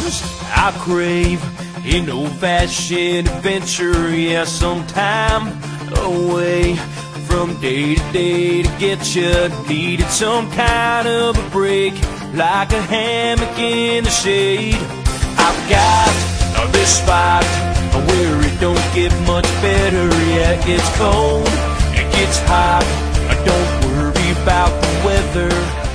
Sometimes I crave an old-fashioned adventure, yeah, sometime away from day to day to get you. Needed some kind of a break, like a hammock in the shade. I've got this spot where it don't get much better. Yeah, it gets cold, it gets hot. Don't worry about the weather.